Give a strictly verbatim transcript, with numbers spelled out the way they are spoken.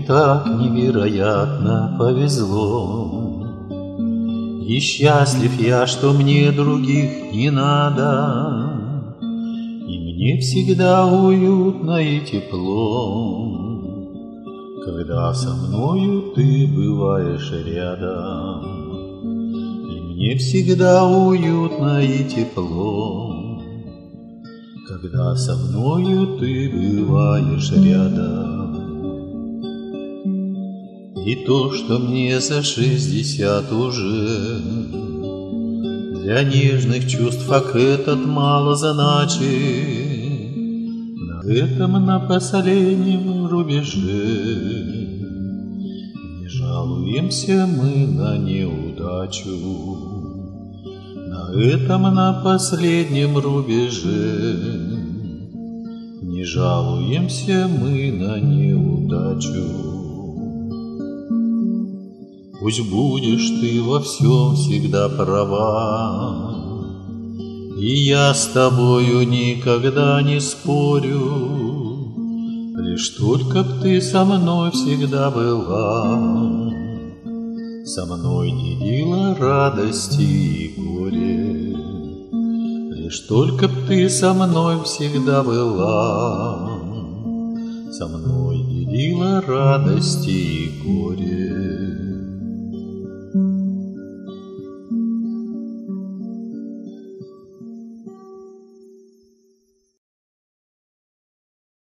так невероятно повезло, и счастлив я, что мне других не надо, и мне всегда уютно и тепло, когда со мною ты бываешь рядом. И мне всегда уютно и тепло, когда со мною ты бываешь рядом. И то, что мне за шестьдесят уже, для нежных чувств, как этот, мало значит. На этом, на последнем рубеже не жалуемся мы на неудачу. На этом, на последнем рубеже не жалуемся мы на неудачу. Пусть будешь ты во всем всегда права, и я с тобою никогда не спорю, лишь только б ты со мной всегда была, со мной делила радости и горе. Лишь только б ты со мной всегда была, со мной делила радости и горе.